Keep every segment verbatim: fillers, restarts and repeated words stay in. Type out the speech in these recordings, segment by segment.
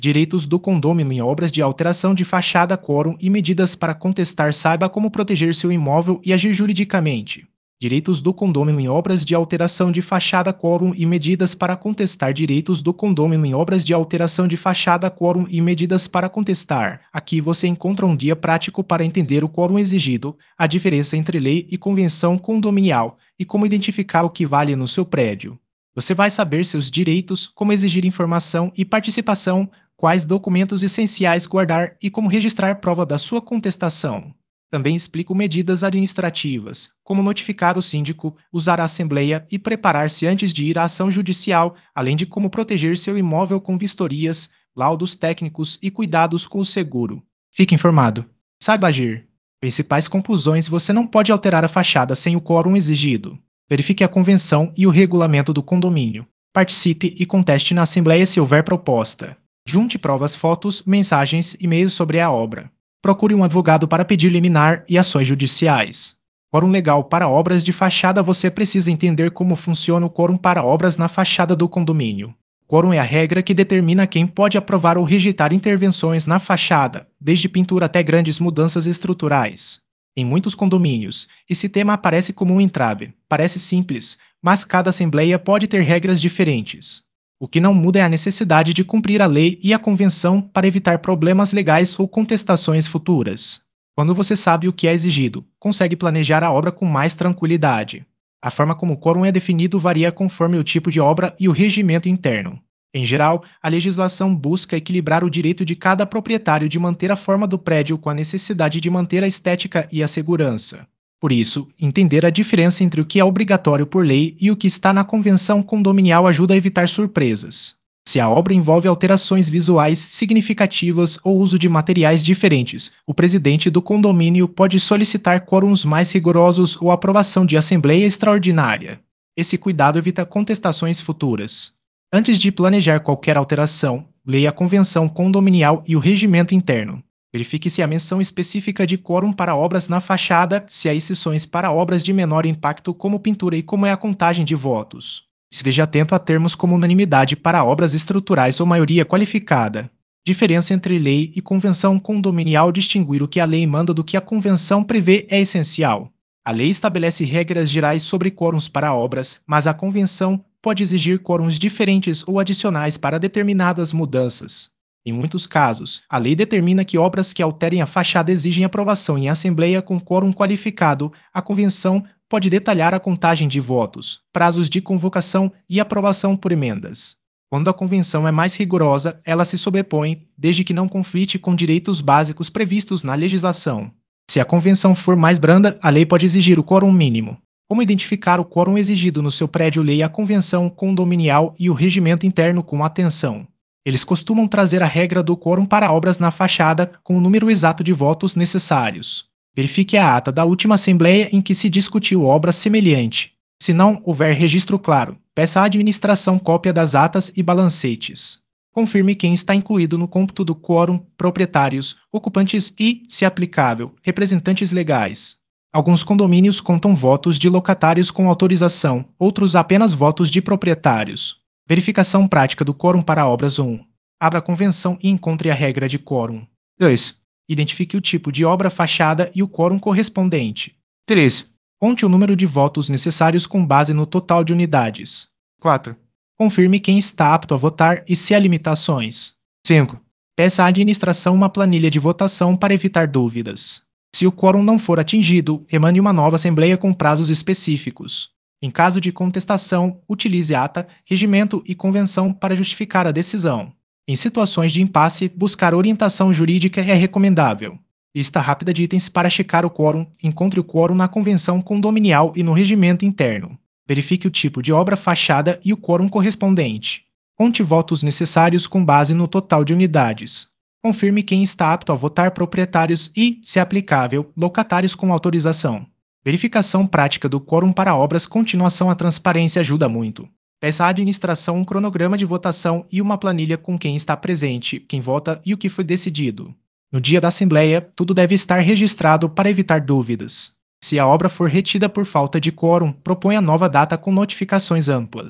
Direitos do condômino em obras de alteração de fachada, quórum e medidas para contestar. Saiba como proteger seu imóvel e agir juridicamente. Direitos do condômino em obras de alteração de fachada, quórum e medidas para contestar. Direitos do condômino em obras de alteração de fachada, quórum e medidas para contestar. Aqui você encontra um guia prático para entender o quórum exigido, a diferença entre lei e convenção condominial e como identificar o que vale no seu prédio. Você vai saber seus direitos, como exigir informação e participação, quais documentos essenciais guardar e como registrar prova da sua contestação. Também explico medidas administrativas, como notificar o síndico, usar a assembleia e preparar-se antes de ir à ação judicial, além de como proteger seu imóvel com vistorias, laudos técnicos e cuidados com o seguro. Fique informado. Saiba agir. Principais conclusões: você não pode alterar a fachada sem o quórum exigido. Verifique a convenção e o regulamento do condomínio. Participe e conteste na assembleia se houver proposta. Junte provas, fotos, mensagens, e-mails sobre a obra. Procure um advogado para pedir liminar e ações judiciais. Quórum legal para obras de fachada. Você precisa entender como funciona o quórum para obras na fachada do condomínio. Quórum é a regra que determina quem pode aprovar ou rejeitar intervenções na fachada, desde pintura até grandes mudanças estruturais. Em muitos condomínios, esse tema aparece como um entrave. Parece simples, mas cada assembleia pode ter regras diferentes. O que não muda é a necessidade de cumprir a lei e a convenção para evitar problemas legais ou contestações futuras. Quando você sabe o que é exigido, consegue planejar a obra com mais tranquilidade. A forma como o quórum é definido varia conforme o tipo de obra e o regimento interno. Em geral, a legislação busca equilibrar o direito de cada proprietário de manter a forma do prédio com a necessidade de manter a estética e a segurança. Por isso, entender a diferença entre o que é obrigatório por lei e o que está na convenção condominial ajuda a evitar surpresas. Se a obra envolve alterações visuais significativas ou uso de materiais diferentes, o presidente do condomínio pode solicitar quórums mais rigorosos ou aprovação de assembleia extraordinária. Esse cuidado evita contestações futuras. Antes de planejar qualquer alteração, leia a convenção condominial e o regimento interno. Verifique se há menção específica de quórum para obras na fachada, se há exceções para obras de menor impacto como pintura e como é a contagem de votos. Esteja atento a termos como unanimidade para obras estruturais ou maioria qualificada. Diferença entre lei e convenção condominial. Distinguir o que a lei manda do que a convenção prevê é essencial. A lei estabelece regras gerais sobre quórums para obras, mas a convenção pode exigir quórums diferentes ou adicionais para determinadas mudanças. Em muitos casos, a lei determina que obras que alterem a fachada exigem aprovação em assembleia com quórum qualificado. A convenção pode detalhar a contagem de votos, prazos de convocação e aprovação por emendas. Quando a convenção é mais rigorosa, ela se sobrepõe, desde que não conflite com direitos básicos previstos na legislação. Se a convenção for mais branda, a lei pode exigir o quórum mínimo. Como identificar o quórum exigido no seu prédio? Leia a convenção condominial e o regimento interno com atenção. Eles costumam trazer a regra do quórum para obras na fachada com o número exato de votos necessários. Verifique a ata da última assembleia em que se discutiu obra semelhante. Se não houver registro claro, peça à administração cópia das atas e balancetes. Confirme quem está incluído no cômputo do quórum: proprietários, ocupantes e, se aplicável, representantes legais. Alguns condomínios contam votos de locatários com autorização, outros apenas votos de proprietários. Verificação prática do quórum para obras. um. Abra a convenção e encontre a regra de quórum. dois. Identifique o tipo de obra, fachada e o quórum correspondente. três. Conte o número de votos necessários com base no total de unidades. quatro. Confirme quem está apto a votar e se há limitações. cinco. Peça à administração uma planilha de votação para evitar dúvidas. Se o quórum não for atingido, emane uma nova assembleia com prazos específicos. Em caso de contestação, utilize ata, regimento e convenção para justificar a decisão. Em situações de impasse, buscar orientação jurídica é recomendável. Lista rápida de itens para checar o quórum. Encontre o quórum na convenção condominial e no regimento interno. Verifique o tipo de obra, fachada e o quórum correspondente. Conte votos necessários com base no total de unidades. Confirme quem está apto a votar: proprietários e, se aplicável, locatários com autorização. Verificação prática do quórum para obras. Continuação. A transparência ajuda muito. Peça à administração um cronograma de votação e uma planilha com quem está presente, quem vota e o que foi decidido. No dia da assembleia, tudo deve estar registrado para evitar dúvidas. Se a obra for retida por falta de quórum, proponha nova data com notificações amplas.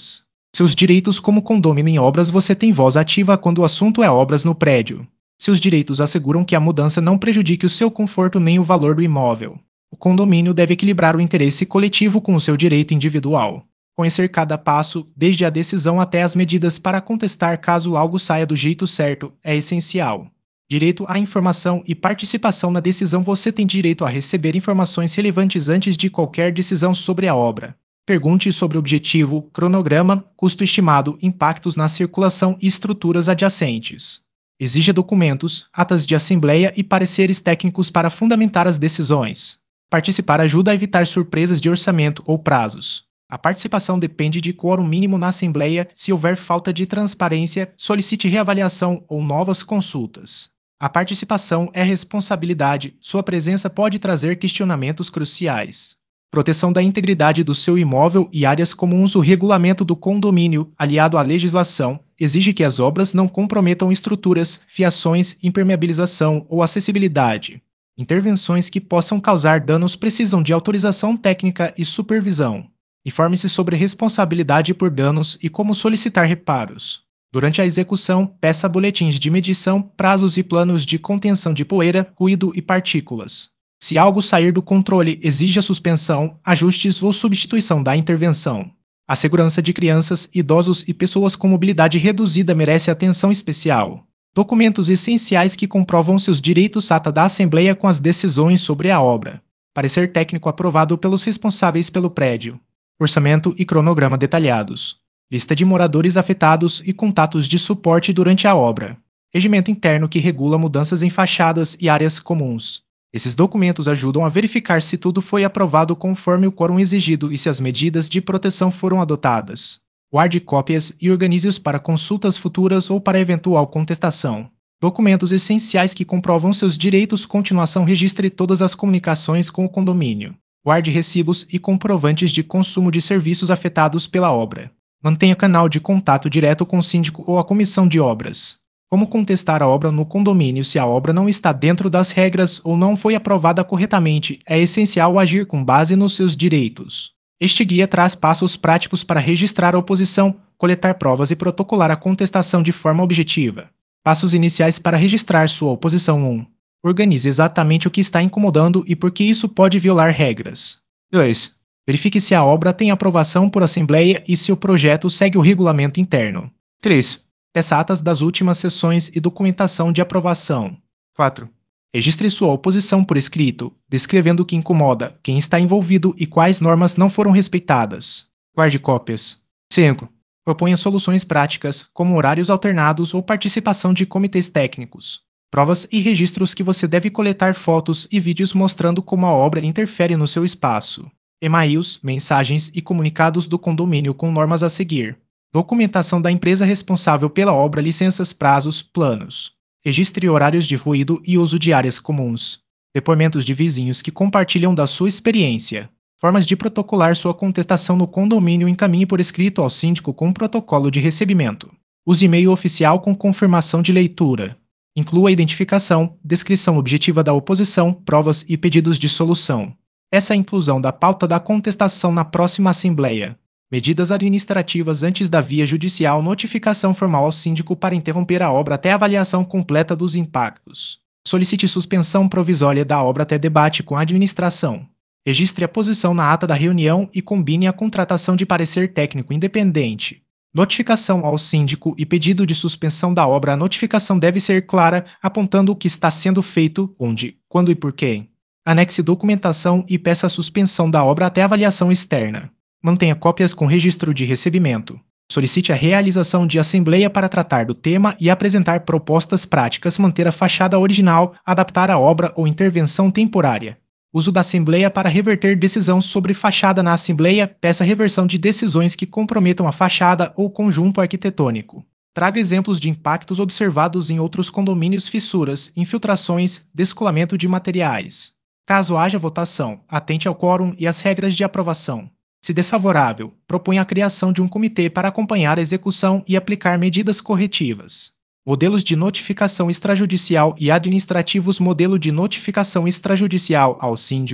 Seus direitos como condômino em obras. Você tem voz ativa quando o assunto é obras no prédio. Seus direitos asseguram que a mudança não prejudique o seu conforto nem o valor do imóvel. O condomínio deve equilibrar o interesse coletivo com o seu direito individual. Conhecer cada passo, desde a decisão até as medidas para contestar caso algo saia do jeito certo, é essencial. Direito à informação e participação na decisão. Você tem direito a receber informações relevantes antes de qualquer decisão sobre a obra. Pergunte sobre objetivo, cronograma, custo estimado, impactos na circulação e estruturas adjacentes. Exija documentos, atas de assembleia e pareceres técnicos para fundamentar as decisões. Participar ajuda a evitar surpresas de orçamento ou prazos. A participação depende de quórum mínimo na assembleia. Se houver falta de transparência, solicite reavaliação ou novas consultas. A participação é responsabilidade. Sua presença pode trazer questionamentos cruciais. Proteção da integridade do seu imóvel e áreas comuns. O regulamento do condomínio, aliado à legislação, exige que as obras não comprometam estruturas, fiações, impermeabilização ou acessibilidade. Intervenções que possam causar danos precisam de autorização técnica e supervisão. Informe-se sobre responsabilidade por danos e como solicitar reparos. Durante a execução, peça boletins de medição, prazos e planos de contenção de poeira, ruído e partículas. Se algo sair do controle, exija suspensão, ajustes ou substituição da intervenção. A segurança de crianças, idosos e pessoas com mobilidade reduzida merece atenção especial. Documentos essenciais que comprovam seus direitos. Ata da Assembleia com as decisões sobre a obra. Parecer técnico aprovado pelos responsáveis pelo prédio. Orçamento e cronograma detalhados. Lista de moradores afetados e contatos de suporte durante a obra. Regimento interno que regula mudanças em fachadas e áreas comuns. Esses documentos ajudam a verificar se tudo foi aprovado conforme o quórum exigido e se as medidas de proteção foram adotadas. Guarde cópias e organize-os para consultas futuras ou para eventual contestação. Documentos essenciais que comprovam seus direitos. Continuação. Registre todas as comunicações com o condomínio. Guarde recibos e comprovantes de consumo de serviços afetados pela obra. Mantenha canal de contato direto com o síndico ou a comissão de obras. Como contestar a obra no condomínio se a obra não está dentro das regras ou não foi aprovada corretamente? É essencial agir com base nos seus direitos. Este guia traz passos práticos para registrar a oposição, coletar provas e protocolar a contestação de forma objetiva. Passos iniciais para registrar sua oposição. um. Organize exatamente o que está incomodando e por que isso pode violar regras. dois. Verifique se a obra tem aprovação por assembleia e se o projeto segue o regulamento interno. três. Peça atas das últimas sessões e documentação de aprovação. quatro. Registre sua oposição por escrito, descrevendo o que incomoda, quem está envolvido e quais normas não foram respeitadas. Guarde cópias. cinco. Proponha soluções práticas, como horários alternados ou participação de comitês técnicos. Provas e registros que você deve coletar fotos e vídeos mostrando como a obra interfere no seu espaço. E-mails, mensagens e comunicados do condomínio com normas a seguir. Documentação da empresa responsável pela obra, licenças, prazos, planos. Registre horários de ruído e uso de áreas comuns. Depoimentos de vizinhos que compartilham da sua experiência. Formas de protocolar sua contestação no condomínio. Encaminhe por escrito ao síndico com um protocolo de recebimento. Use e-mail oficial com confirmação de leitura. Inclua a identificação, descrição objetiva da oposição, provas e pedidos de solução. Essa é a inclusão da pauta da contestação na próxima assembleia. Medidas administrativas antes da via judicial. Notificação formal ao síndico para interromper a obra até avaliação completa dos impactos. Solicite suspensão provisória da obra até debate com a administração. Registre a posição na ata da reunião e combine a contratação de parecer técnico independente. Notificação ao síndico e pedido de suspensão da obra. A notificação deve ser clara, apontando o que está sendo feito, onde, quando e por quem. Anexe documentação e peça a suspensão da obra até avaliação externa. Mantenha cópias com registro de recebimento. Solicite a realização de assembleia para tratar do tema e apresentar propostas práticas. Manter a fachada original, adaptar a obra ou intervenção temporária. Uso da assembleia para reverter decisão sobre fachada na assembleia. Peça reversão de decisões que comprometam a fachada ou conjunto arquitetônico. Traga exemplos de impactos observados em outros condomínios: fissuras, infiltrações, descolamento de materiais. Caso haja votação, atente ao quórum e às regras de aprovação. Se desfavorável, proponha a criação de um comitê para acompanhar a execução e aplicar medidas corretivas. Modelos de notificação extrajudicial e administrativos. Modelo de notificação extrajudicial ao síndico,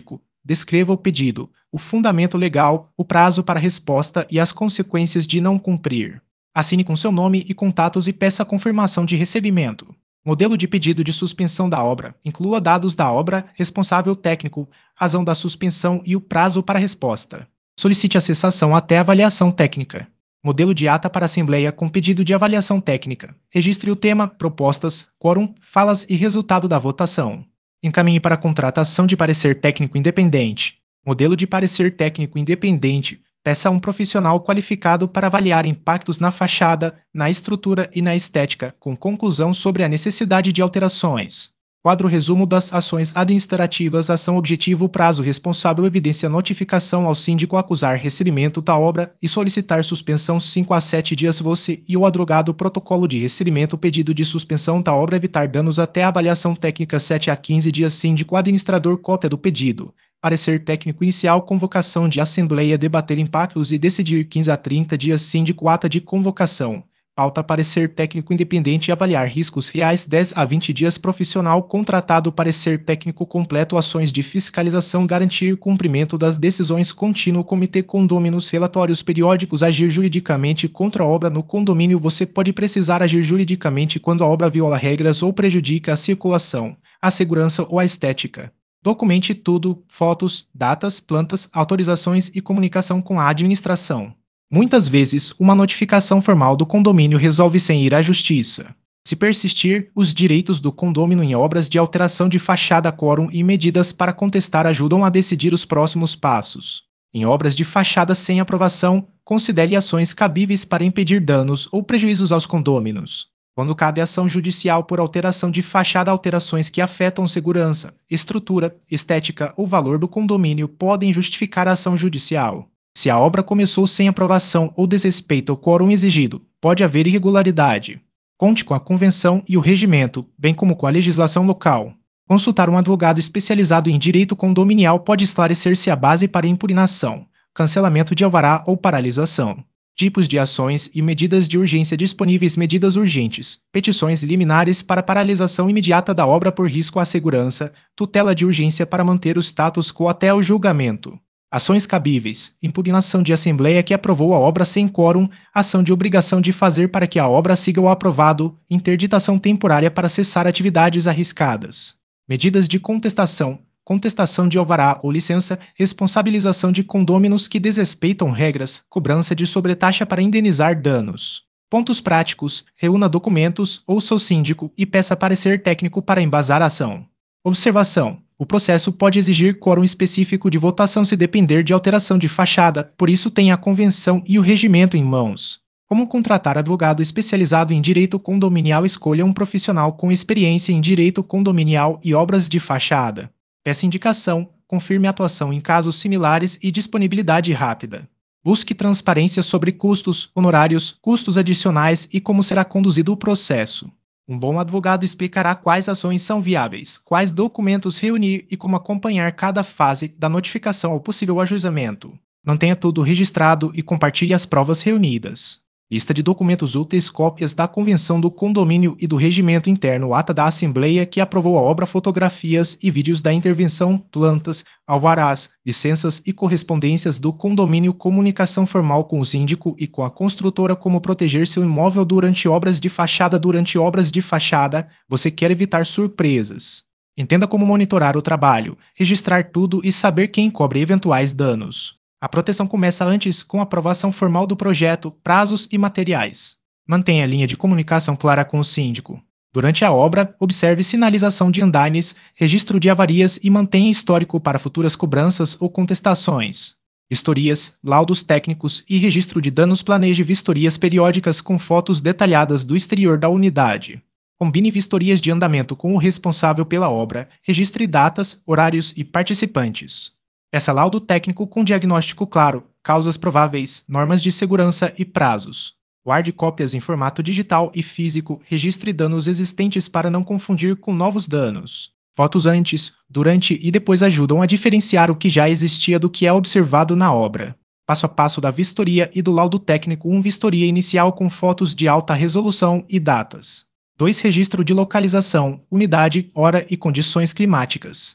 Descreva o pedido, o fundamento legal, o prazo para resposta e as consequências de não cumprir. Assine com seu nome e contatos e peça a confirmação de recebimento. Modelo de pedido de suspensão da obra. Inclua dados da obra, responsável técnico, razão da suspensão e o prazo para resposta. Solicite a cessação até avaliação técnica. Modelo de ata para assembleia com pedido de avaliação técnica. Registre o tema, propostas, quórum, falas e resultado da votação. Encaminhe para contratação de parecer técnico independente. Modelo de parecer técnico independente. Peça a um profissional qualificado para avaliar impactos na fachada, na estrutura e na estética, com conclusão sobre a necessidade de alterações. Quadro resumo das ações administrativas. Ação objetivo. Prazo responsável. Evidência. Notificação ao síndico acusar recebimento da obra e solicitar suspensão cinco a sete dias. Você e o advogado. Protocolo de recebimento. Pedido de suspensão da obra. Evitar danos até avaliação técnica. sete a quinze dias. Síndico administrador. Cópia do pedido. Parecer técnico inicial. Convocação de assembleia. Debater impactos e decidir. quinze a trinta dias. Síndico. Ata de convocação. Pauta. Parecer técnico independente e avaliar riscos reais. dez a vinte dias. Profissional contratado. Parecer técnico completo. Ações de fiscalização. Garantir cumprimento das decisões contínuo. Comitê Condôminos. Relatórios periódicos. Agir juridicamente contra a obra no condomínio. Você pode precisar agir juridicamente quando a obra viola regras ou prejudica a circulação, a segurança ou a estética. Documente tudo: fotos, datas, plantas, autorizações e comunicação com a administração. Muitas vezes, uma notificação formal do condomínio resolve sem ir à justiça. Se persistir, os direitos do condômino em obras de alteração de fachada, quórum e medidas para contestar ajudam a decidir os próximos passos. Em obras de fachada sem aprovação, considere ações cabíveis para impedir danos ou prejuízos aos condôminos. Quando cabe ação judicial por alteração de fachada, alterações que afetam segurança, estrutura, estética ou valor do condomínio podem justificar a ação judicial. Se a obra começou sem aprovação ou desrespeita o quórum exigido, pode haver irregularidade. Conte com a convenção e o regimento, bem como com a legislação local. Consultar um advogado especializado em direito condominial pode esclarecer se há base para impugnação, cancelamento de alvará ou paralisação. Tipos de ações e medidas de urgência disponíveis. Medidas urgentes. Petições liminares para paralisação imediata da obra por risco à segurança. Tutela de urgência para manter o status quo até o julgamento. Ações cabíveis. Impugnação de assembleia que aprovou a obra sem quórum. Ação de obrigação de fazer para que a obra siga o aprovado. Interditação temporária para cessar atividades arriscadas. Medidas de contestação. Contestação de alvará ou licença. Responsabilização de condôminos que desrespeitam regras. Cobrança de sobretaxa para indenizar danos. Pontos práticos. Reúna documentos, ouça o síndico e peça parecer técnico para embasar a ação. Observação. O processo pode exigir quórum específico de votação se depender de alteração de fachada, por isso tenha a convenção e o regimento em mãos. Como contratar advogado especializado em direito condominial? Escolha um profissional com experiência em direito condominial e obras de fachada. Peça indicação, confirme a atuação em casos similares e disponibilidade rápida. Busque transparência sobre custos, honorários, custos adicionais e como será conduzido o processo. Um bom advogado explicará quais ações são viáveis, quais documentos reunir e como acompanhar cada fase da notificação ao possível ajuizamento. Mantenha tudo registrado e compartilhe as provas reunidas. Lista de documentos úteis: cópias da convenção do condomínio e do regimento interno, ata da assembleia que aprovou a obra, fotografias e vídeos da intervenção, plantas, alvarás, licenças e correspondências do condomínio, comunicação formal com o síndico e com a construtora, como proteger seu imóvel durante obras de fachada. Durante obras de fachada, você quer evitar surpresas. Entenda como monitorar o trabalho, registrar tudo e saber quem cobre eventuais danos. A proteção começa antes, com a aprovação formal do projeto, prazos e materiais. Mantenha a linha de comunicação clara com o síndico. Durante a obra, observe sinalização de andaimes, registro de avarias e mantenha histórico para futuras cobranças ou contestações. Vistorias, laudos técnicos e registro de danos. Planeje vistorias periódicas com fotos detalhadas do exterior da unidade. Combine vistorias de andamento com o responsável pela obra, registre datas, horários e participantes. Peça laudo técnico com diagnóstico claro, causas prováveis, normas de segurança e prazos. Guarde cópias em formato digital e físico, registre danos existentes para não confundir com novos danos. Fotos antes, durante e depois ajudam a diferenciar o que já existia do que é observado na obra. Passo a passo da vistoria e do laudo técnico. um Vistoria inicial com fotos de alta resolução e datas. dois Registro de localização, unidade, hora e condições climáticas.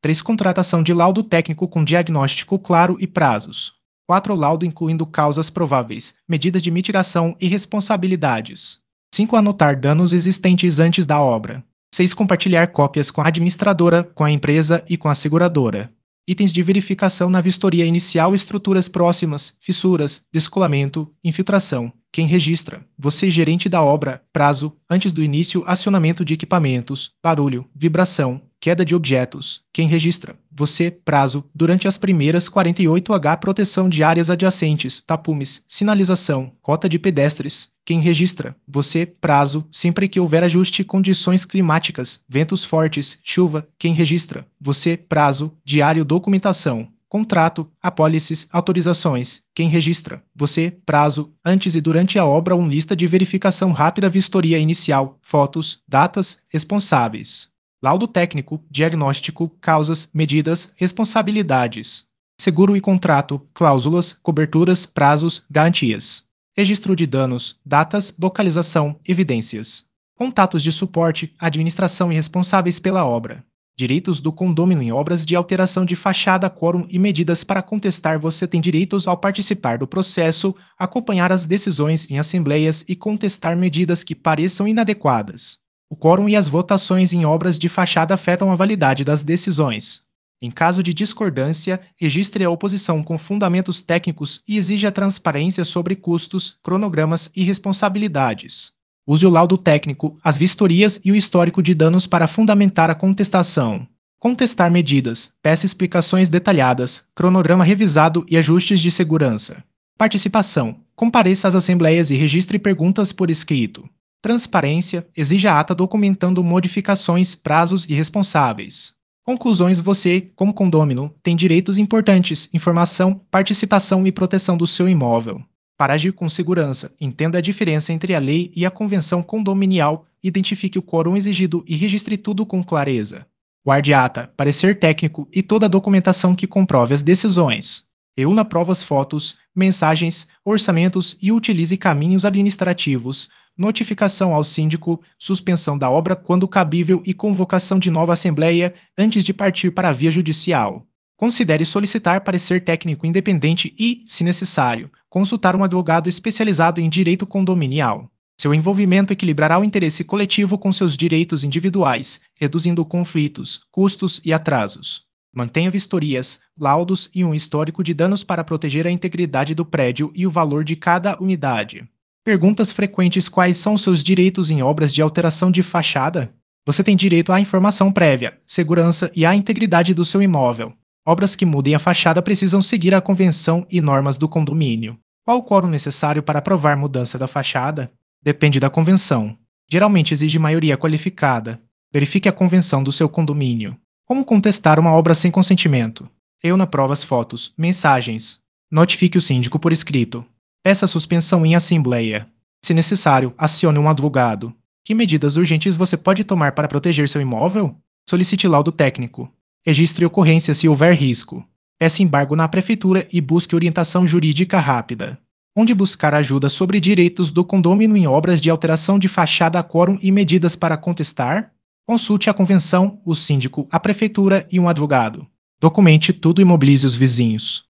três Contratação de laudo técnico com diagnóstico claro e prazos. quatro Laudo incluindo causas prováveis, medidas de mitigação e responsabilidades. cinco Anotar danos existentes antes da obra. seis Compartilhar cópias com a administradora, com a empresa e com a seguradora. Itens de verificação na vistoria inicial: estruturas próximas, fissuras, descolamento, infiltração. Quem registra? Você, gerente da obra. Prazo: antes do início, acionamento de equipamentos, barulho, vibração, queda de objetos. Quem registra? Você. Prazo: durante as primeiras quarenta e oito horas, proteção de áreas adjacentes, tapumes, sinalização, rota de pedestres. Quem registra? Você. Prazo: sempre que houver ajuste, condições climáticas, ventos fortes, chuva. Quem registra? Você. Prazo: diário, documentação, contrato, apólices, autorizações. Quem registra? Você. Prazo: antes e durante a obra, uma lista de verificação rápida, vistoria inicial, fotos, datas, responsáveis. Laudo técnico, diagnóstico, causas, medidas, responsabilidades. Seguro e contrato, cláusulas, coberturas, prazos, garantias. Registro de danos, datas, localização, evidências. Contatos de suporte, administração e responsáveis pela obra. Direitos do condômino em obras de alteração de fachada, quórum e medidas para contestar. Você tem direitos ao participar do processo, acompanhar as decisões em assembleias e contestar medidas que pareçam inadequadas. O quórum e as votações em obras de fachada afetam a validade das decisões. Em caso de discordância, registre a oposição com fundamentos técnicos e exija transparência sobre custos, cronogramas e responsabilidades. Use o laudo técnico, as vistorias e o histórico de danos para fundamentar a contestação. Contestar medidas, peça explicações detalhadas, cronograma revisado e ajustes de segurança. Participação: compareça às assembleias e registre perguntas por escrito. Transparência: exija ata documentando modificações, prazos e responsáveis. Conclusões: você, como condômino, tem direitos importantes, informação, participação e proteção do seu imóvel. Para agir com segurança, entenda a diferença entre a lei e a convenção condominial, identifique o quórum exigido e registre tudo com clareza. Guarde ata, parecer técnico e toda a documentação que comprove as decisões. Reúna provas, fotos, mensagens, orçamentos e utilize caminhos administrativos, notificação ao síndico, suspensão da obra quando cabível e convocação de nova assembleia antes de partir para a via judicial. Considere solicitar parecer técnico independente e, se necessário, consultar um advogado especializado em direito condominial. Seu envolvimento equilibrará o interesse coletivo com seus direitos individuais, reduzindo conflitos, custos e atrasos. Mantenha vistorias, laudos e um histórico de danos para proteger a integridade do prédio e o valor de cada unidade. Perguntas frequentes: quais são seus direitos em obras de alteração de fachada? Você tem direito à informação prévia, segurança e à integridade do seu imóvel. Obras que mudem a fachada precisam seguir a convenção e normas do condomínio. Qual o quórum necessário para aprovar mudança da fachada? Depende da convenção. Geralmente exige maioria qualificada. Verifique a convenção do seu condomínio. Como contestar uma obra sem consentimento? Reúna provas, fotos, mensagens. Notifique o síndico por escrito. Peça suspensão em assembleia. Se necessário, acione um advogado. Que medidas urgentes você pode tomar para proteger seu imóvel? Solicite laudo técnico. Registre ocorrência se houver risco. Peça embargo na prefeitura e busque orientação jurídica rápida. Onde buscar ajuda sobre direitos do condômino em obras de alteração de fachada, quórum e medidas para contestar? Consulte a convenção, o síndico, a prefeitura e um advogado. Documente tudo e mobilize os vizinhos.